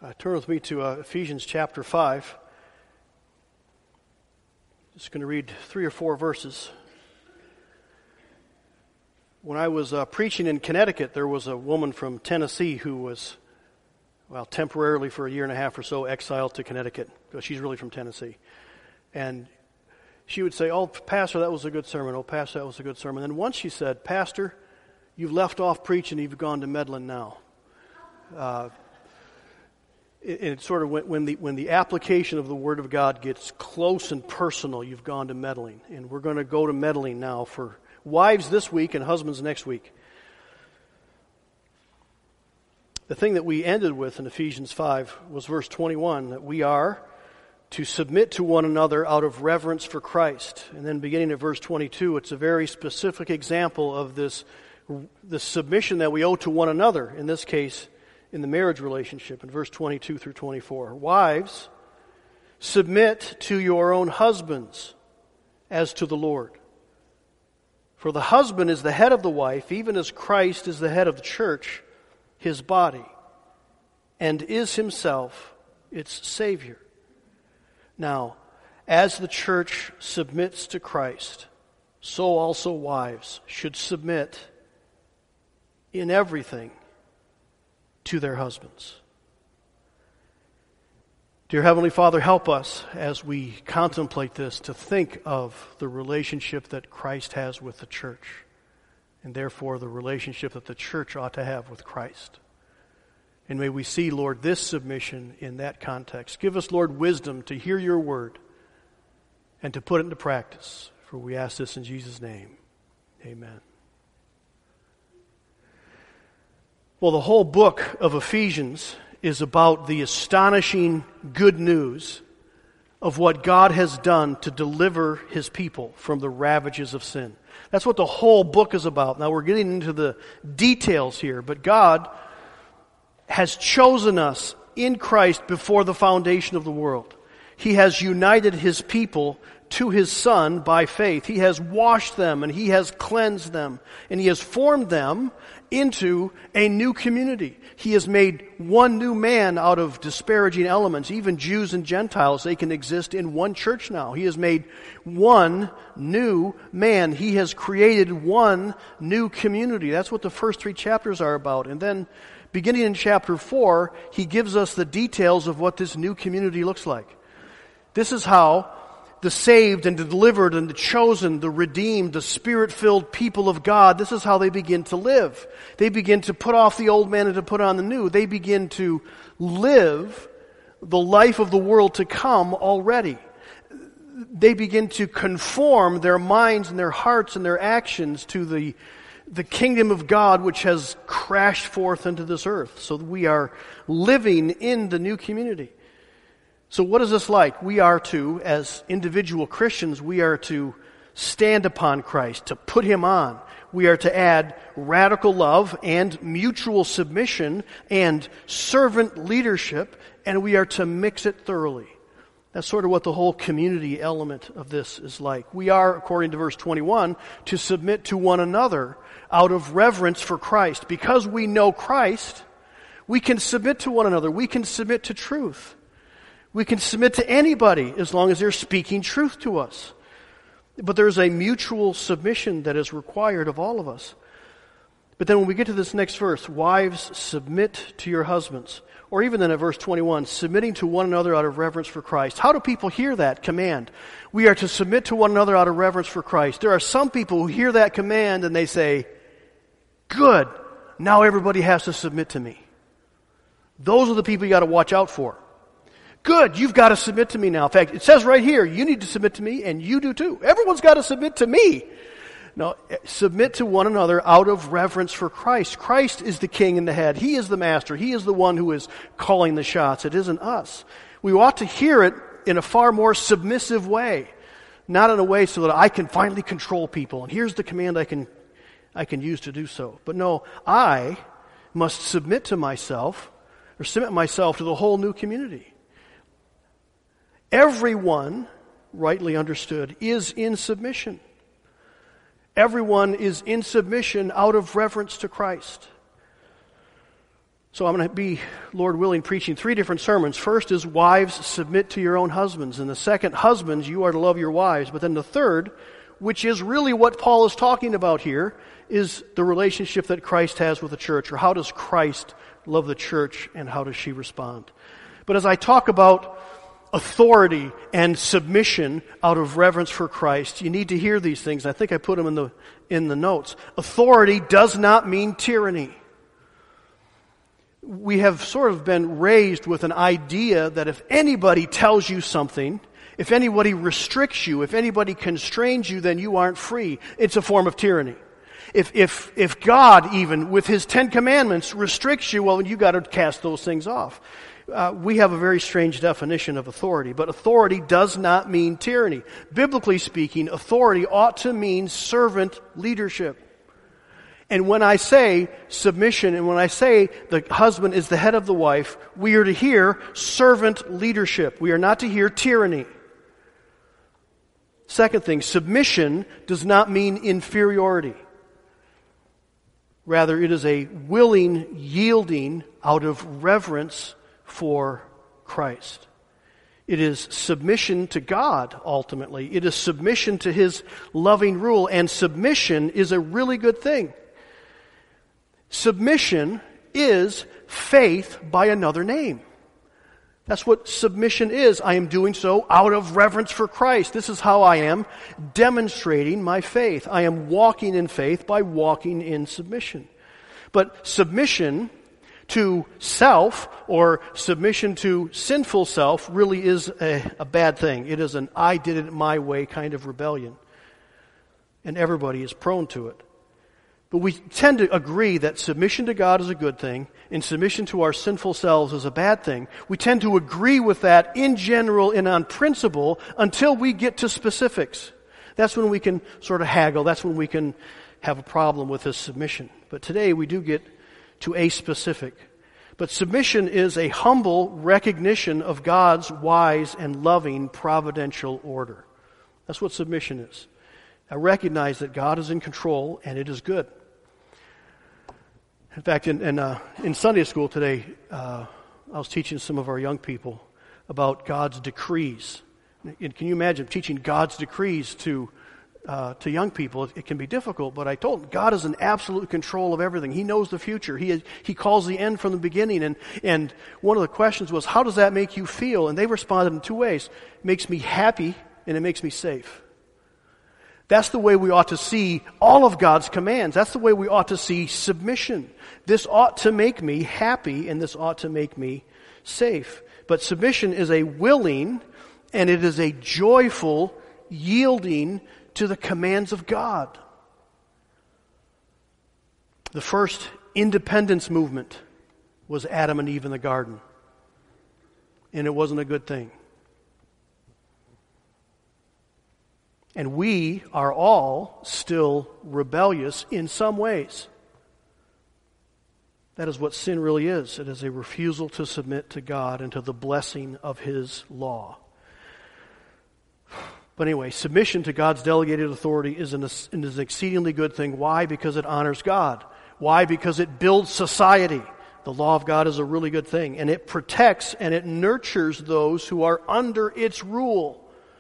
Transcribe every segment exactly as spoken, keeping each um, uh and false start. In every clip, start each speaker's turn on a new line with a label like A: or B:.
A: Uh, turn with me to uh, Ephesians chapter five. Just going to read three or four verses. When I was uh, preaching in Connecticut, there was a woman from Tennessee who was, well, temporarily for a year and a half or so exiled to Connecticut, because she's really from Tennessee. And she would say, "Oh, Pastor, that was a good sermon. Oh, Pastor, that was a good sermon." And once she said, "Pastor, you've left off preaching, you've gone to meddling now." Uh, it, it sort of when, when the when the application of the Word of God gets close and personal, you've gone to meddling. And we're going to go to meddling now for wives this week and husbands next week. The thing that we ended with in Ephesians five was verse twenty-one, that we are to submit to one another out of reverence for Christ. And then beginning at verse twenty-two, it's a very specific example of this, the submission that we owe to one another, in this case, in the marriage relationship, in verse twenty-two through twenty-four. Wives, submit to your own husbands as to the Lord. For the husband is the head of the wife, even as Christ is the head of the church, his body, and is himself its Savior. Now, as the church submits to Christ, so also wives should submit in everything to their husbands. Dear Heavenly Father, help us as we contemplate this to think of the relationship that Christ has with the church, and therefore the relationship that the church ought to have with Christ. And may we see, Lord, this submission in that context. Give us, Lord, wisdom to hear your word and to put it into practice. For we ask this in Jesus' name. Amen. Well, the whole book of Ephesians is about the astonishing good news of what God has done to deliver his people from the ravages of sin. That's what the whole book is about. Now, we're getting into the details here, but God has chosen us in Christ before the foundation of the world. He has united his people to his Son by faith. He has washed them and he has cleansed them and he has formed them into a new community. He has made one new man out of disparaging elements. Even Jews and Gentiles, they can exist in one church now. He has made one new man. He has created one new community. That's what the first three chapters are about. And then beginning in chapter four, he gives us the details of what this new community looks like. This is how the saved and the delivered and the chosen, the redeemed, the Spirit-filled people of God, this is how they begin to live. They begin to put off the old man and to put on the new. They begin to live the life of the world to come already. They begin to conform their minds and their hearts and their actions to the the kingdom of God which has crashed forth into this earth. So we are living in the new community. So what is this like? We are to, as individual Christians, we are to stand upon Christ, to put him on. We are to add radical love and mutual submission and servant leadership, and we are to mix it thoroughly. That's sort of what the whole community element of this is like. We are, according to verse twenty-one, to submit to one another out of reverence for Christ. Because we know Christ, we can submit to one another. We can submit to truth. We can submit to anybody as long as they're speaking truth to us. But there's a mutual submission that is required of all of us. But then when we get to this next verse, wives, submit to your husbands. Or even then at verse twenty-one, submitting to one another out of reverence for Christ. How do people hear that command? We are to submit to one another out of reverence for Christ. There are some people who hear that command and they say, good, now everybody has to submit to me. Those are the people you got to watch out for. Good, you've got to submit to me now. In fact, it says right here, you need to submit to me, and you do too. Everyone's got to submit to me. No, submit to one another out of reverence for Christ. Christ is the king and the head. He is the master. He is the one who is calling the shots. It isn't us. We ought to hear it in a far more submissive way, not in a way so that I can finally control people. And here's the command I can, I can use to do so. But no, I must submit to myself, or submit myself to the whole new community. Everyone, rightly understood, is in submission. Everyone is in submission out of reverence to Christ. So I'm going to be, Lord willing, preaching three different sermons. First is wives, submit to your own husbands. And the second, husbands, you are to love your wives. But then the third, which is really what Paul is talking about here, is the relationship that Christ has with the church, or how does Christ love the church and how does she respond? But as I talk about authority and submission out of reverence for Christ, you need to hear these things. I think I put them in the in the notes. Authority does not mean tyranny. We have sort of been raised with an idea that if anybody tells you something, if anybody restricts you, if anybody constrains you, then you aren't free. It's a form of tyranny. If if if God, even with His Ten Commandments, restricts you, well, you got to cast those things off. Uh, we have a very strange definition of authority, but authority does not mean tyranny. Biblically speaking, authority ought to mean servant leadership. And when I say submission, and when I say the husband is the head of the wife, we are to hear servant leadership. We are not to hear tyranny. Second thing, submission does not mean inferiority. Rather, it is a willing yielding out of reverence for Christ. It is submission to God, ultimately. It is submission to His loving rule, and submission is a really good thing. Submission is faith by another name. That's what submission is. I am doing so out of reverence for Christ. This is how I am demonstrating my faith. I am walking in faith by walking in submission. But submission to self, or submission to sinful self, really is a, a bad thing. It is an I did it my way kind of rebellion. And everybody is prone to it. But we tend to agree that submission to God is a good thing, and submission to our sinful selves is a bad thing. We tend to agree with that in general and on principle until we get to specifics. That's when we can sort of haggle. That's when we can have a problem with this submission. But today we do get to a specific. But submission is a humble recognition of God's wise and loving providential order. That's what submission is. I recognize that God is in control and it is good. In fact, in in, uh, in Sunday school today, uh, I was teaching some of our young people about God's decrees. And can you imagine teaching God's decrees to uh, to young people? It, it can be difficult, but I told them God is in absolute control of everything. He knows the future. He is, He calls the end from the beginning. And and one of the questions was, how does that make you feel? And they responded in two ways. It makes me happy and it makes me safe. That's the way we ought to see all of God's commands. That's the way we ought to see submission. This ought to make me happy, and this ought to make me safe. But submission is a willing, and it is a joyful yielding to the commands of God. The first independence movement was Adam and Eve in the garden. And it wasn't a good thing. And we are all still rebellious in some ways. That is what sin really is. It is a refusal to submit to God and to the blessing of His law. But anyway, submission to God's delegated authority is an, is an exceedingly good thing. Why? Because it honors God. Why? Because it builds society. The law of God is a really good thing. And it protects and it nurtures those who are under its rule.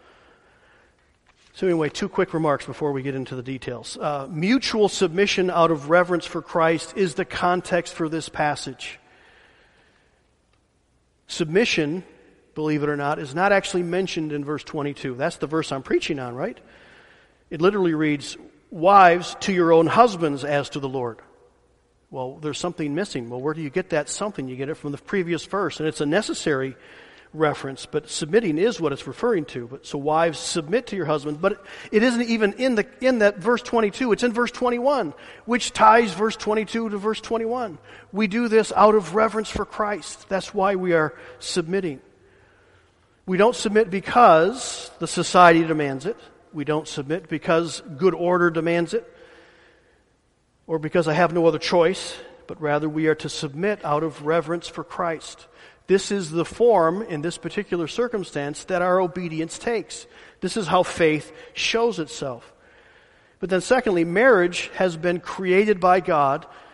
A: So anyway, two quick remarks before we get into the details. Uh, mutual submission out of reverence for Christ is the context for this passage. Submission, believe it or not, is not actually mentioned in verse twenty-two. That's the verse I'm preaching on, right? It literally reads, wives, to your own husbands as to the Lord. Well, there's something missing. Well, where do you get that something? You get it from the previous verse, and it's a necessary reference, but submitting is what it's referring to. But so wives, submit to your husbands, but it isn't even in the in that verse twenty-two. It's in verse twenty-one, which ties verse twenty-two to verse twenty-one. We do this out of reverence for Christ. That's why we are submitting. We don't submit because the society demands it. We don't submit because good order demands it, or because I have no other choice, but rather we are to submit out of reverence for Christ. This is the form, in this particular circumstance, that our obedience takes. This is how faith shows itself. But then secondly, marriage has been created by God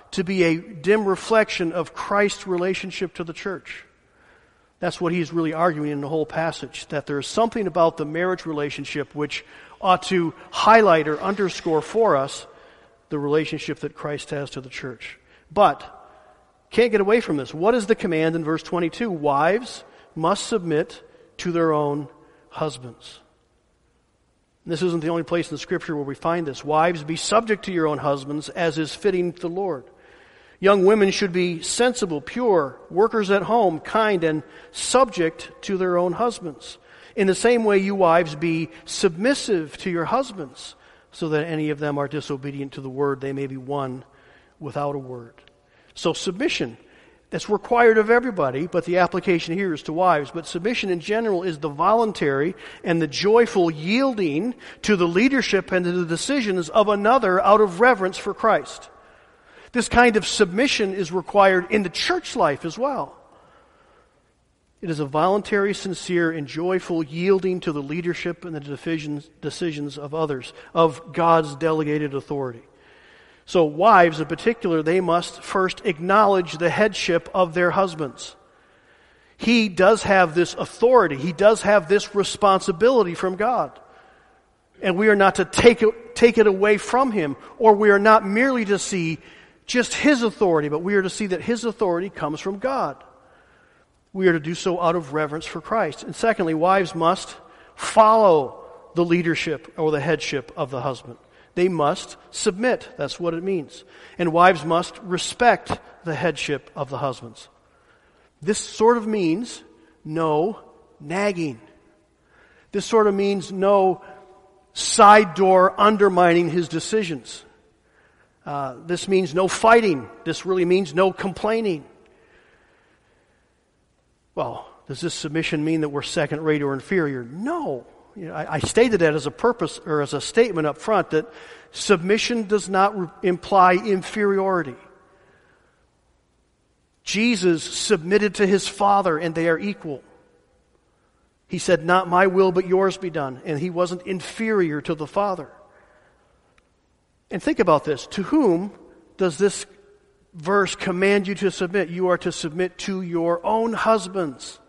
A: to be a dim reflection of Christ's relationship to the church. That's what he's really arguing in the whole passage, that there is something about the marriage relationship which ought to highlight or underscore for us the relationship that Christ has to the church. But, can't get away from this. What is the command in verse twenty-two? Wives must submit to their own husbands. And this isn't the only place in the Scripture where we find this. Wives, be subject to your own husbands, as is fitting to the Lord. Young women should be sensible, pure, workers at home, kind, and subject to their own husbands. In the same way, you wives, be submissive to your husbands, so that any of them are disobedient to the word, they may be won without a word. So submission, that's required of everybody, but the application here is to wives. But submission in general is the voluntary and the joyful yielding to the leadership and to the decisions of another out of reverence for Christ. This kind of submission is required in the church life as well. It is a voluntary, sincere, and joyful yielding to the leadership and the decisions, decisions of others, of God's delegated authority. So wives in particular, they must first acknowledge the headship of their husbands. He does have this authority. He does have this responsibility from God. And we are not to take it, take it away from him, or we are not merely to see just his authority, but we are to see that his authority comes from God. We are to do so out of reverence for Christ. And secondly, wives must follow the leadership or the headship of the husband. They must submit. That's what it means. And wives must respect the headship of the husbands. This sort of means no nagging. This sort of means no side door undermining his decisions. Uh, this means no fighting. This really means no complaining. Well, does this submission mean that we're second-rate or inferior? No. You know, I, I stated that as a purpose or as a statement up front that submission does not re- imply inferiority. Jesus submitted to his Father and they are equal. He said, not my will but yours be done. And he wasn't inferior to the Father. And think about this. To whom does this verse command you to submit? You are to submit to your own husbands.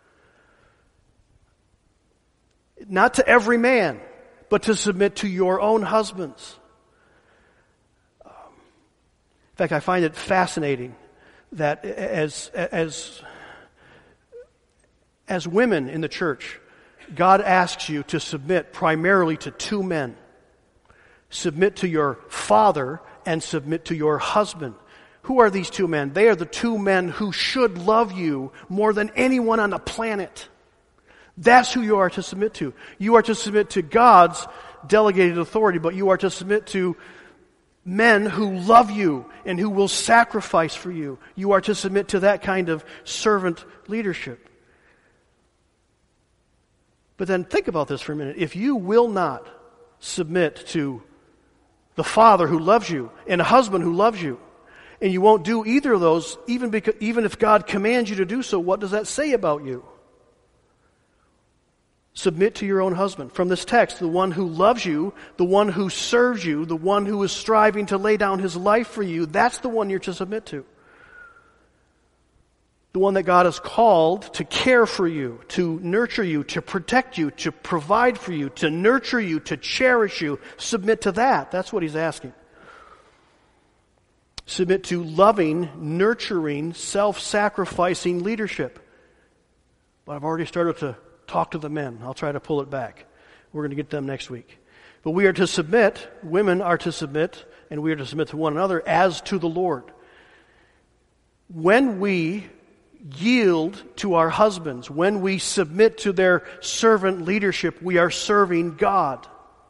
A: Not to every man, but to submit to your own husbands. Um, in fact, I find it fascinating that as, as, as women in the church, God asks you to submit primarily to two men. Submit to your father and submit to your husband. Who are these two men? They are the two men who should love you more than anyone on the planet. That's who you are to submit to. You are to submit to God's delegated authority, but you are to submit to men who love you and who will sacrifice for you. You are to submit to that kind of servant leadership. But then think about this for a minute. If you will not submit to the father who loves you and a husband who loves you, and you won't do either of those, even because, even if God commands you to do so, what does that say about you? Submit to your own husband. From this text, the one who loves you, the one who serves you, the one who is striving to lay down his life for you, that's the one you're to submit to. The one that God has called to care for you, to nurture you, to protect you, to provide for you, to nurture you, to cherish you. Submit to that. That's what he's asking. Submit to loving, nurturing, self-sacrificing leadership. But I've already started to talk to the men. I'll try to pull it back. We're going to get them next week. But we are to submit, women are to submit, and we are to submit to one another as to the Lord. When we yield to our husbands, when we submit to their servant leadership, we are serving God.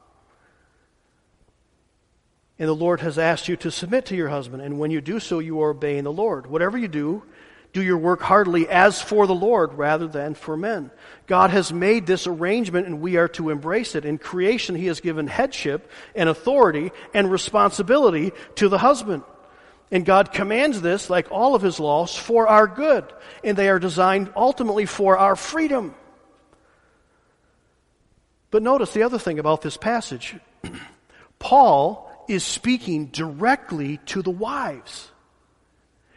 A: And the Lord has asked you to submit to your husband, and when you do so, you are obeying the Lord. Whatever you do, do your work heartily as for the Lord rather than for men. God has made this arrangement and we are to embrace it. In creation, He has given headship and authority and responsibility to the husband. And God commands this, like all of His laws, for our good. And they are designed ultimately for our freedom. But notice the other thing about this passage. Paul is speaking directly to the wives.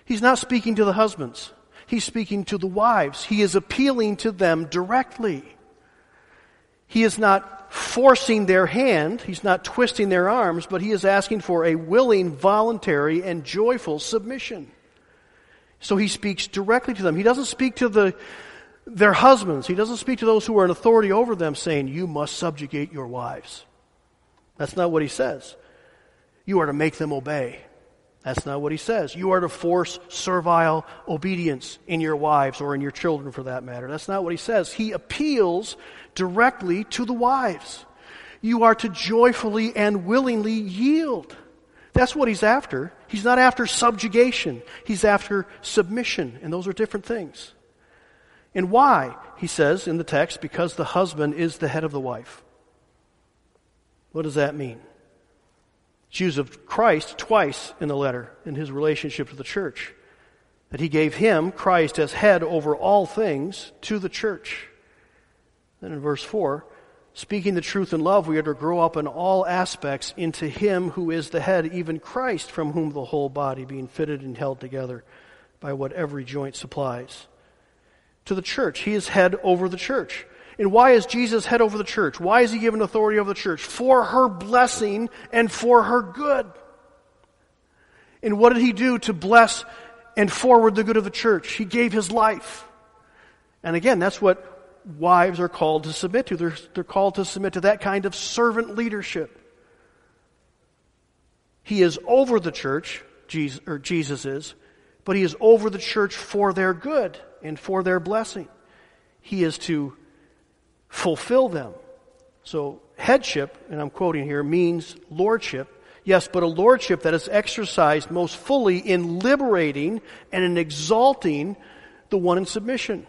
A: He's not speaking to the husbands. He's speaking to the wives. He is appealing to them directly. He is not forcing their hand. He's not twisting their arms, but he is asking for a willing, voluntary, and joyful submission. So he speaks directly to them. He doesn't speak to the their husbands. He doesn't speak to those who are in authority over them saying, you must subjugate your wives. That's not what he says. You are to make them obey. That's not what he says. You are to force servile obedience in your wives or in your children for that matter. That's not what he says. He appeals directly to the wives. You are to joyfully and willingly yield. That's what he's after. He's not after subjugation. He's after submission. And those are different things. And why? He says in the text, because the husband is the head of the wife. What does that mean? It's used of Christ twice in the letter in his relationship to the church. That he gave him, Christ, as head over all things to the church. Then in verse four, speaking the truth in love, we are to grow up in all aspects into him who is the head, even Christ, from whom the whole body, being fitted and held together by what every joint supplies. To the church. He is head over the church. And why is Jesus head over the church? Why is he given authority over the church? For her blessing and for her good. And what did he do to bless and forward the good of the church? He gave his life. And again, that's what wives are called to submit to. They're, they're called to submit to that kind of servant leadership. He is over the church, Jesus, or Jesus is, but he is over the church for their good and for their blessing. He is to fulfill them. So headship, and I'm quoting here, means lordship. Yes, but a lordship that is exercised most fully in liberating and in exalting the one in submission.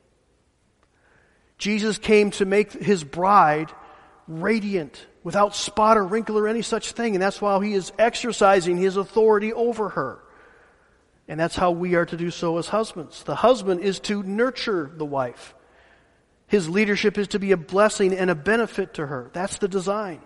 A: Jesus came to make his bride radiant, without spot or wrinkle or any such thing, and that's why he is exercising his authority over her. And that's how we are to do so as husbands. The husband is to nurture the wife. His leadership is to be a blessing and a benefit to her. That's the design.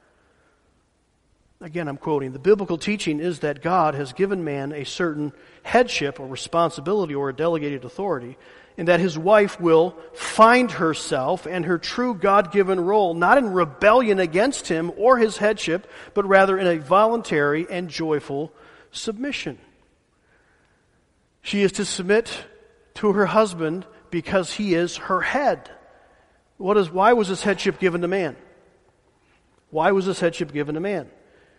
A: Again, I'm quoting. The biblical teaching is that God has given man a certain headship or responsibility or a delegated authority, and that his wife will find herself and her true God-given role not in rebellion against him or his headship, but rather in a voluntary and joyful submission. She is to submit to her husband because he is her head. What is, why was this headship given to man? Why was this headship given to man?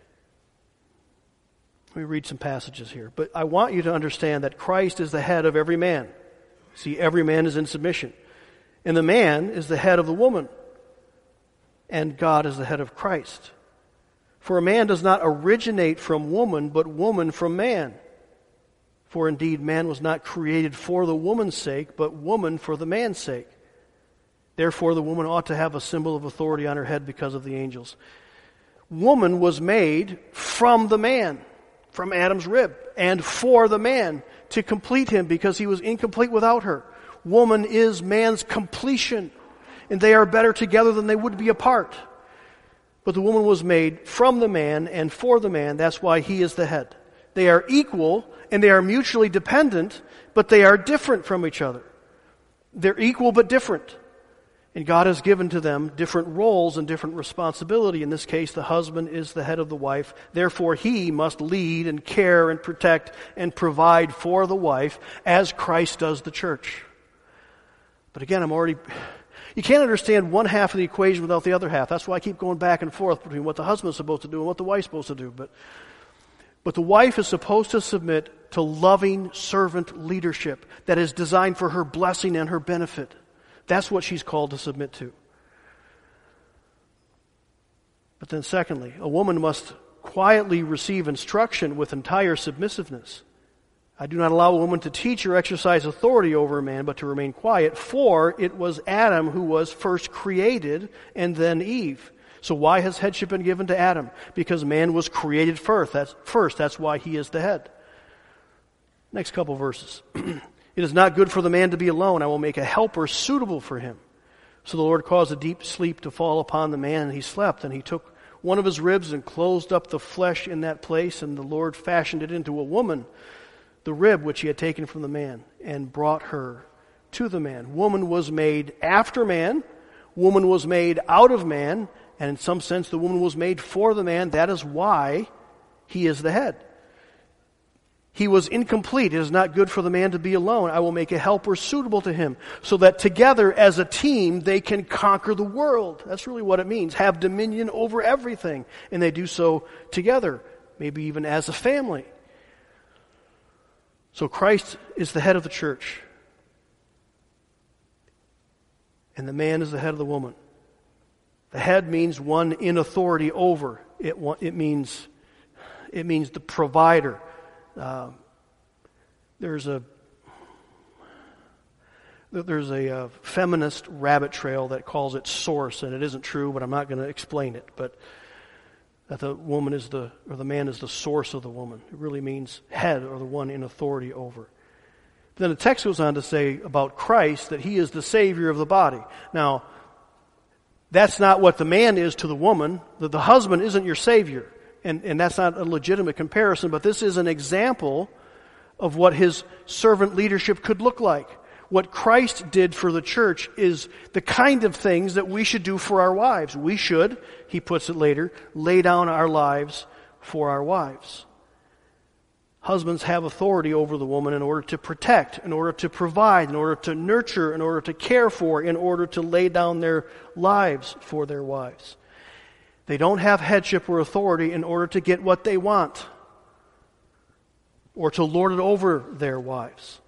A: Let me read some passages here. But I want you to understand that Christ is the head of every man. See, every man is in submission. And the man is the head of the woman. And God is the head of Christ. For a man does not originate from woman, but woman from man. For indeed, man was not created for the woman's sake, but woman for the man's sake. Therefore, the woman ought to have a symbol of authority on her head because of the angels. Woman was made from the man, from Adam's rib, and for the man, to complete him because he was incomplete without her. Woman is man's completion, and they are better together than they would be apart. But the woman was made from the man and for the man. That's why he is the head. They are equal and they are mutually dependent, but they are different from each other. They're equal but different. And God has given to them different roles and different responsibility. In this case, the husband is the head of the wife. Therefore, he must lead and care and protect and provide for the wife as Christ does the church. But again, I'm already... You can't understand one half of the equation without the other half. That's why I keep going back and forth between what the husband is supposed to do and what the wife's supposed to do. But, but the wife is supposed to submit to loving servant leadership that is designed for her blessing and her benefit. That's what she's called to submit to. But then secondly, a woman must quietly receive instruction with entire submissiveness. I do not allow a woman to teach or exercise authority over a man, but to remain quiet, for it was Adam who was first created and then Eve. So why has headship been given to Adam? Because man was created first. That's, first. That's why he is the head. Next couple verses. It is not good for the man to be alone. I will make a helper suitable for him. So the Lord caused a deep sleep to fall upon the man, and he slept. And he took one of his ribs and closed up the flesh in that place, and the Lord fashioned it into a woman. the rib which he had taken from the man, and brought her to the man. Woman was made after man. Woman was made out of man. And in some sense, the woman was made for the man. That is why he is the head. He was incomplete. It is not good for the man to be alone. I will make a helper suitable to him, so that together as a team they can conquer the world. That's really what it means. Have dominion over everything. And they do so together, maybe even as a family. So Christ is the head of the church. And the man is the head of the woman. The head means one in authority over. It, it means it means the provider. Uh, there's a there's a uh, feminist rabbit trail that calls it source, and it isn't true, but I'm not going to explain it. But that the woman is the or the man is the source of the woman. It really means head, or the one in authority over. Then the text goes on to say about Christ that he is the Savior of the body. Now, that's not what the man is to the woman. The, the husband isn't your Savior. And, and that's not a legitimate comparison, but this is an example of what his servant leadership could look like. What Christ did for the church is the kind of things that we should do for our wives. We should, he puts it later, lay down our lives for our wives. Husbands have authority over the woman in order to protect, in order to provide, in order to nurture, in order to care for, in order to lay down their lives for their wives. They don't have headship or authority in order to get what they want or to lord it over their wives.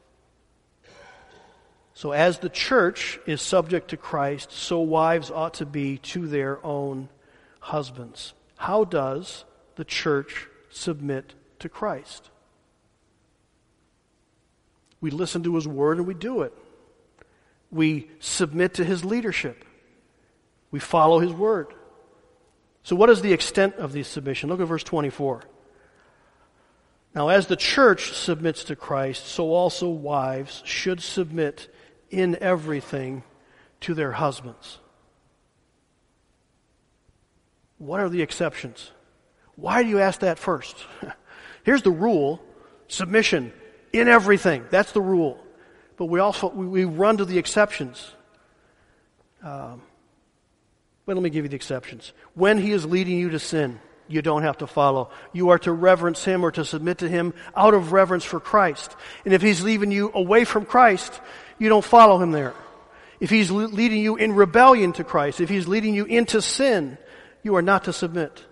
A: So as the church is subject to Christ, so wives ought to be to their own husbands. How does the church submit to Christ? We listen to his word and we do it. We submit to his leadership. We follow his word. So what is the extent of the submission? Look at verse twenty-four. Now as the church submits to Christ, so also wives should submit in everything to their husbands. What are the exceptions? Why do you ask that first? Here's the rule: submission in everything. That's the rule. But we also we, we run to the exceptions. Um, but let me give you the exceptions. When he is leading you to sin, you don't have to follow. You are to reverence him or to submit to him out of reverence for Christ. And if he's leading you away from Christ, you don't follow him there. If he's le- leading you in rebellion to Christ, if he's leading you into sin, you are not to submit.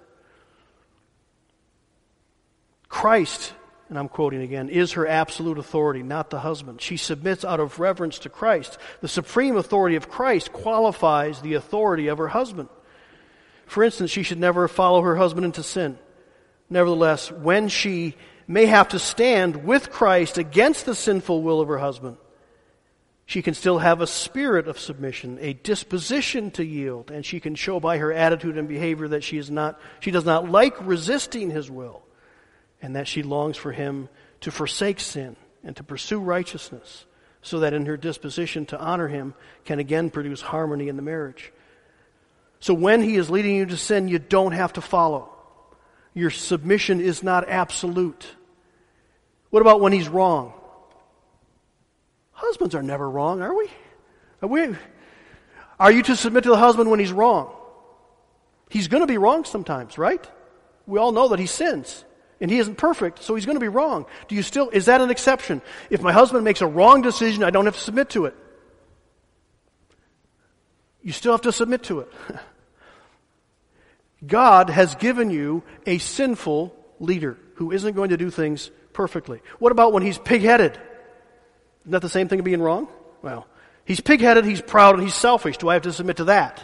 A: Christ, and I'm quoting again, is her absolute authority, not the husband. She submits out of reverence to Christ. The supreme authority of Christ qualifies the authority of her husband. For instance, she should never follow her husband into sin. Nevertheless, when she may have to stand with Christ against the sinful will of her husband, she can still have a spirit of submission, a disposition to yield, and she can show by her attitude and behavior that she is not, she does not like resisting his will, and that she longs for him to forsake sin and to pursue righteousness, so that in her disposition to honor him can again produce harmony in the marriage. So when he is leading you to sin, you don't have to follow. Your submission is not absolute. What about when he's wrong? Husbands are never wrong, are we? Are we? Are you to submit to the husband when he's wrong? He's going to be wrong sometimes, right? We all know that he sins. And he isn't perfect, so he's going to be wrong. Do you still, is that an exception? If my husband makes a wrong decision, I don't have to submit to it. You still have to submit to it. God has given you a sinful leader who isn't going to do things perfectly. What about when he's pig-headed? Isn't that the same thing as being wrong? Well, he's pig-headed, he's proud, and he's selfish. Do I have to submit to that?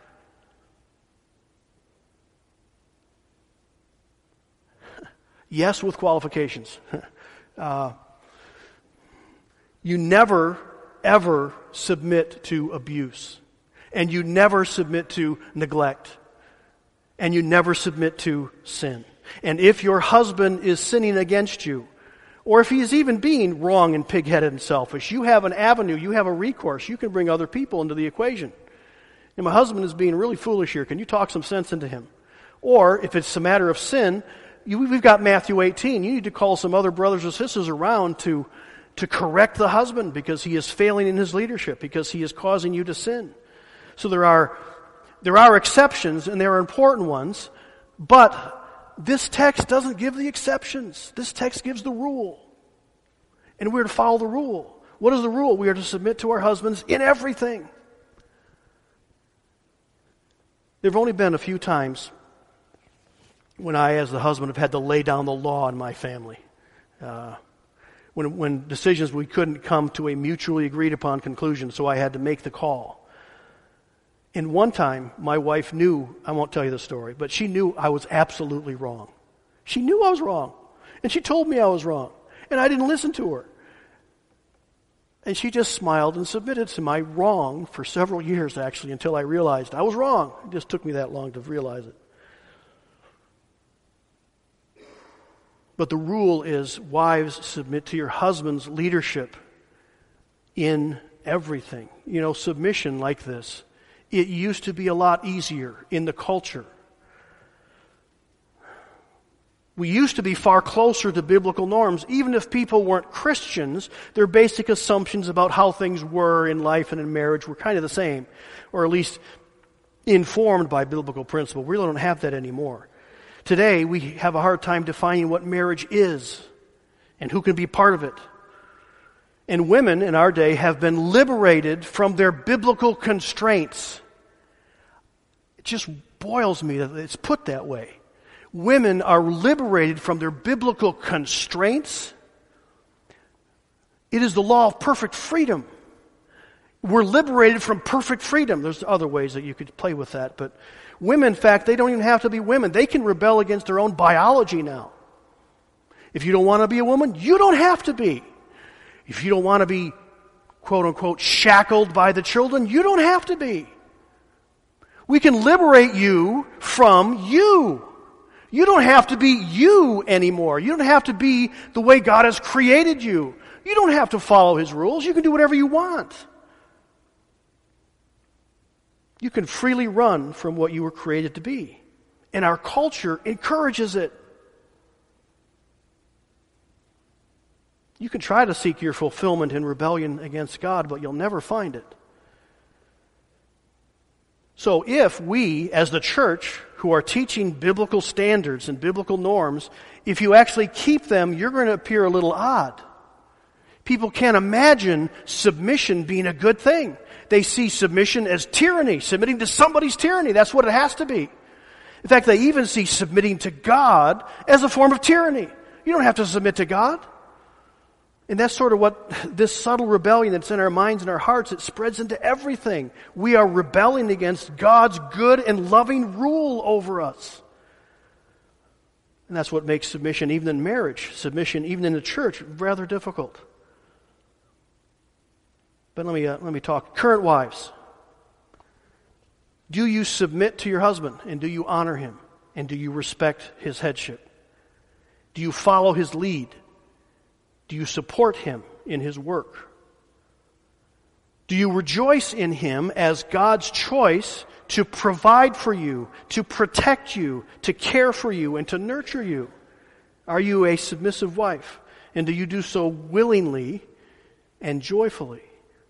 A: Yes, with qualifications. Uh, you never, ever submit to abuse. And you never submit to neglect. And you never submit to sin. And if your husband is sinning against you, or if he is even being wrong and pig-headed and selfish, you have an avenue, you have a recourse. You can bring other people into the equation. And my husband is being really foolish here. Can you talk some sense into him? Or if it's a matter of sin, you, we've got Matthew eighteen. You need to call some other brothers or sisters around to, to correct the husband because he is failing in his leadership, because he is causing you to sin. So there are, there are exceptions, and there are important ones, but this text doesn't give the exceptions. This text gives the rule. And we're to follow the rule. What is the rule? We are to submit to our husbands in everything. There have only been a few times when I, as the husband, have had to lay down the law in my family. Uh, when, when decisions we couldn't come to a mutually agreed upon conclusion, so I had to make the call. And one time, my wife knew, I won't tell you the story, but she knew I was absolutely wrong. She knew I was wrong. And she told me I was wrong. And I didn't listen to her. And she just smiled and submitted to my wrong for several years, actually, until I realized I was wrong. It just took me that long to realize it. But the rule is, wives, submit to your husband's leadership in everything. You know, submission like this, it used to be a lot easier in the culture. We used to be far closer to biblical norms. Even if people weren't Christians, their basic assumptions about how things were in life and in marriage were kind of the same, or at least informed by biblical principle. We really don't have that anymore. Today, we have a hard time defining what marriage is and who can be part of it. And women in our day have been liberated from their biblical constraints. It just boils me that it's put that way. Women are liberated from their biblical constraints. It is the law of perfect freedom. We're liberated from perfect freedom. There's other ways that you could play with that, but women, in fact, they don't even have to be women. They can rebel against their own biology now. If you don't want to be a woman, you don't have to be. If you don't want to be, quote unquote, shackled by the children, you don't have to be. We can liberate you from you. You don't have to be you anymore. You don't have to be the way God has created you. You don't have to follow His rules. You can do whatever you want. You can freely run from what you were created to be. And our culture encourages it. You can try to seek your fulfillment in rebellion against God, but you'll never find it. So if we, as the church, who are teaching biblical standards and biblical norms, if you actually keep them, you're going to appear a little odd. People can't imagine submission being a good thing. They see submission as tyranny, submitting to somebody's tyranny. That's what it has to be. In fact, they even see submitting to God as a form of tyranny. You don't have to submit to God. And that's sort of what this subtle rebellion that's in our minds and our hearts, it spreads into everything. We are rebelling against God's good and loving rule over us. And that's what makes submission, even in marriage, submission, even in the church, rather difficult. But let me uh, let me talk. Current wives, do you submit to your husband, and do you honor him, and do you respect his headship? Do you follow his lead? Do you support him in his work? Do you rejoice in him as God's choice to provide for you, to protect you, to care for you, and to nurture you? Are you a submissive wife? And do you do so willingly and joyfully?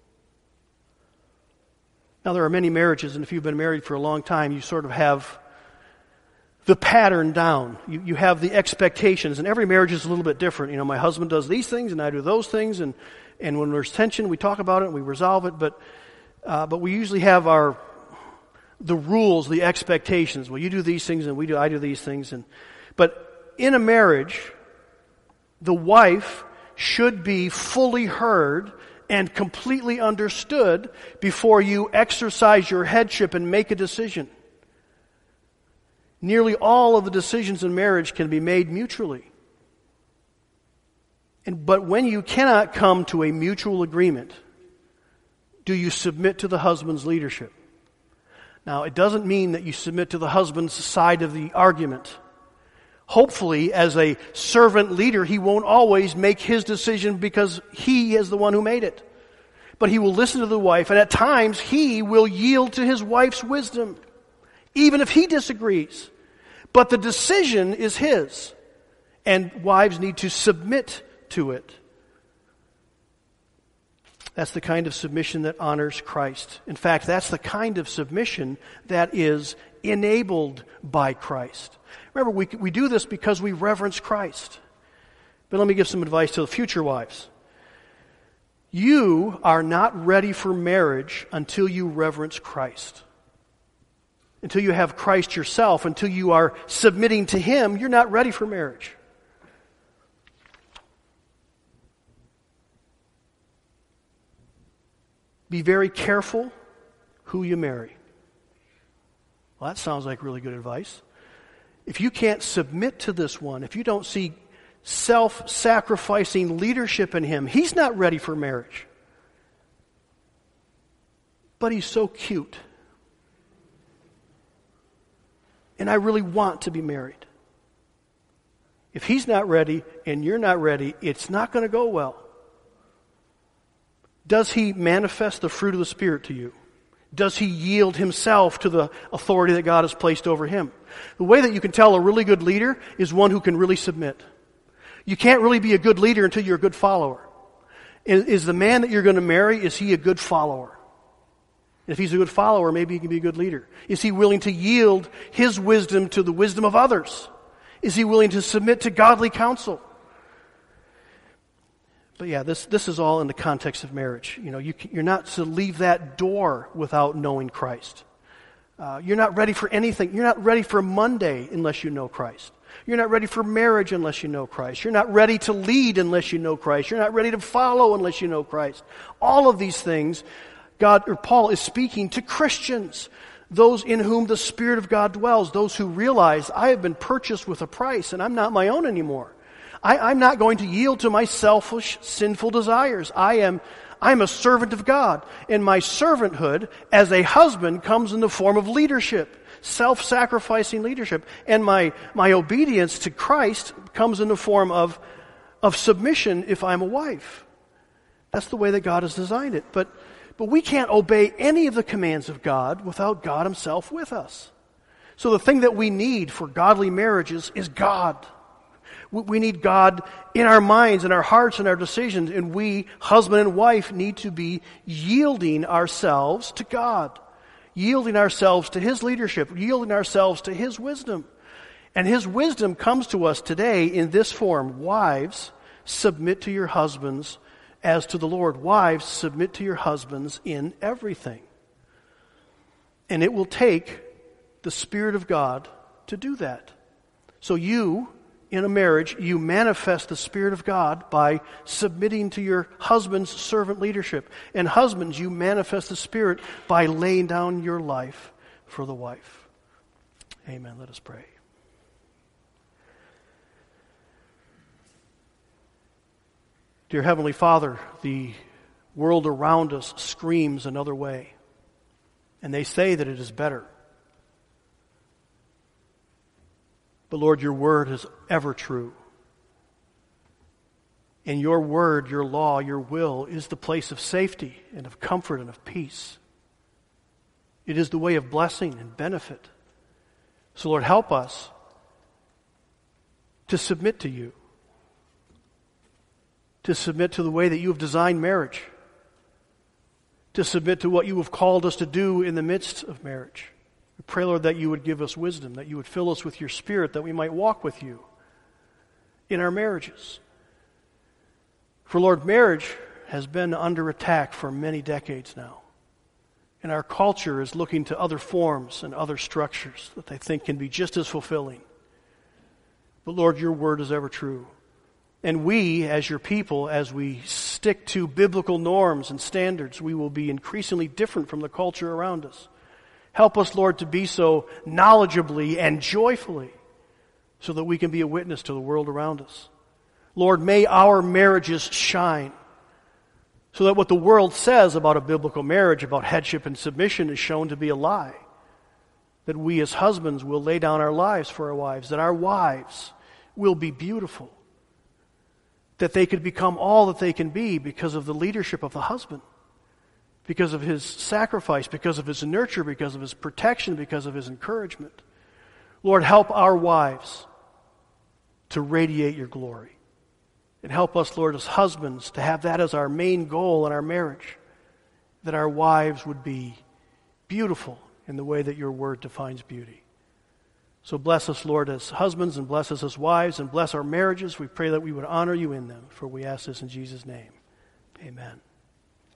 A: Now, there are many marriages, and if you've been married for a long time, you sort of have the pattern down. You, you have the expectations, and every marriage is a little bit different. You know, my husband does these things, and I do those things, and, and when there's tension, we talk about it, and we resolve it, but uh, but we usually have our the rules, the expectations. Well, you do these things, and we do I do these things, and but in a marriage, the wife should be fully heard and completely understood before you exercise your headship and make a decision. Nearly all of the decisions in marriage can be made mutually. And but when you cannot come to a mutual agreement, do you submit to the husband's leadership? Now, it doesn't mean that you submit to the husband's side of the argument. Hopefully, as a servant leader, he won't always make his decision because he is the one who made it. But he will listen to the wife, and at times he will yield to his wife's wisdom, even if he disagrees. But the decision is his. And wives need to submit to it. That's the kind of submission that honors Christ. In fact, that's the kind of submission that is enabled by Christ. Remember, we, we do this because we reverence Christ. But let me give some advice to the future wives. You are not ready for marriage until you reverence Christ. Until you have Christ yourself, until you are submitting to Him, you're not ready for marriage. Be very careful who you marry. Well, that sounds like really good advice. If you can't submit to this one, if you don't see self-sacrificing leadership in him, he's not ready for marriage. But he's so cute. And I really want to be married. If he's not ready and you're not ready, it's not going to go well. Does he manifest the fruit of the Spirit to you? Does he yield himself to the authority that God has placed over him? The way that you can tell a really good leader is one who can really submit. You can't really be a good leader until you're a good follower. Is, is the man that you're going to marry, is he a good follower? If he's a good follower, maybe he can be a good leader. Is he willing to yield his wisdom to the wisdom of others? Is he willing to submit to godly counsel? But yeah, this this is all in the context of marriage. You know, you, you're not to leave that door without knowing Christ. Uh, you're not ready for anything. You're not ready for Monday unless you know Christ. You're not ready for marriage unless you know Christ. You're not ready to lead unless you know Christ. You're not ready to follow unless you know Christ. All of these things, God or Paul is speaking to Christians, those in whom the Spirit of God dwells, those who realize I have been purchased with a price and I'm not my own anymore. I, I'm not going to yield to my selfish, sinful desires. I am I'm a servant of God, and my servanthood as a husband comes in the form of leadership, self-sacrificing leadership, and my my obedience to Christ comes in the form of of submission if I'm a wife. That's the way that God has designed it. But but we can't obey any of the commands of God without God Himself with us. So the thing that we need for godly marriages is God. We need God in our minds, in our hearts, in our decisions, and we, husband and wife, need to be yielding ourselves to God, yielding ourselves to His leadership, yielding ourselves to His wisdom. And His wisdom comes to us today in this form. Wives, submit to your husbands as to the Lord. Wives, submit to your husbands in everything. And it will take the Spirit of God to do that. So you, in a marriage, you manifest the Spirit of God by submitting to your husband's servant leadership. And husbands, you manifest the Spirit by laying down your life for the wife. Amen. Let us pray. Dear Heavenly Father, the world around us screams another way. And they say that it is better. But Lord, your word is ever true. And your word, your law, your will is the place of safety and of comfort and of peace. It is the way of blessing and benefit. So Lord, help us to submit to you. To submit to the way that you have designed marriage. To submit to what you have called us to do in the midst of marriage. We pray, Lord, that you would give us wisdom, that you would fill us with your Spirit, that we might walk with you in our marriages. For, Lord, marriage has been under attack for many decades now. And our culture is looking to other forms and other structures that they think can be just as fulfilling. But, Lord, your word is ever true. And we, as your people, as we stick to biblical norms and standards, we will be increasingly different from the culture around us. Help us, Lord, to be so knowledgeably and joyfully so that we can be a witness to the world around us. Lord, may our marriages shine so that what the world says about a biblical marriage, about headship and submission, is shown to be a lie. That we as husbands will lay down our lives for our wives, that our wives will be beautiful, that they could become all that they can be because of the leadership of the husband. Because of his sacrifice, because of his nurture, because of his protection, because of his encouragement. Lord, help our wives to radiate your glory. And help us, Lord, as husbands, to have that as our main goal in our marriage, that our wives would be beautiful in the way that your word defines beauty. So bless us, Lord, as husbands, and bless us as wives, and bless our marriages. We pray that we would honor you in them, for we ask this in Jesus' name. Amen.